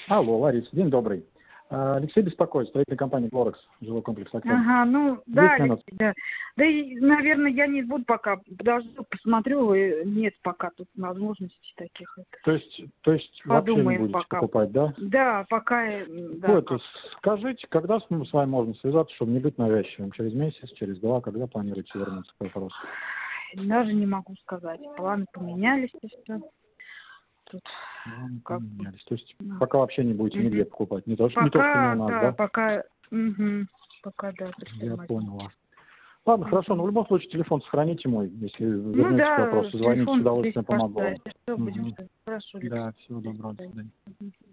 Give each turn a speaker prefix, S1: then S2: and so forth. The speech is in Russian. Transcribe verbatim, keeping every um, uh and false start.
S1: Алло, Лариса, день добрый. А, Алексей беспокоит, строительная компания «Глорекс», жилой комплекс «Октябрь».
S2: Ага, ну, да,
S1: десять минут.
S2: Алексей, да. Да и, наверное, я не буду пока, подожду, посмотрю, и нет пока тут возможностей таких.
S1: То есть, то есть вообще не
S2: Подумаем
S1: будете
S2: пока.
S1: покупать, да?
S2: Да, пока, э, да.
S1: Вот,
S2: как.
S1: скажите, когда с с вами можно связаться, чтобы не быть навязчивым? Через месяц, через два, когда планируете вернуться к вопросу?
S2: Даже не могу сказать. Планы поменялись и все. Тут
S1: Планы
S2: как бы,
S1: поменялись. То есть
S2: да.
S1: пока вообще не будете нигде
S2: Мгм.
S1: покупать? Не то, что, не то, что не у
S2: Пока,
S1: нас,
S2: да,
S1: да?
S2: пока, угу, пока, да,
S1: Я
S2: предприниматель.
S1: понял вас. Ладно,
S2: Мгм.
S1: хорошо, но в любом случае телефон сохраните мой, если
S2: Ну
S1: вернетесь к
S2: да,
S1: вопросу, звоните, с
S2: телефон здесь,
S1: удовольствием помогу
S2: да,
S1: вам.
S2: если что, будем
S1: Мгм.
S2: ждать. Хорошо, Алексей.
S1: Да, всего
S2: До
S1: доброго, до
S2: свидания.
S1: свидания.
S2: Мгм.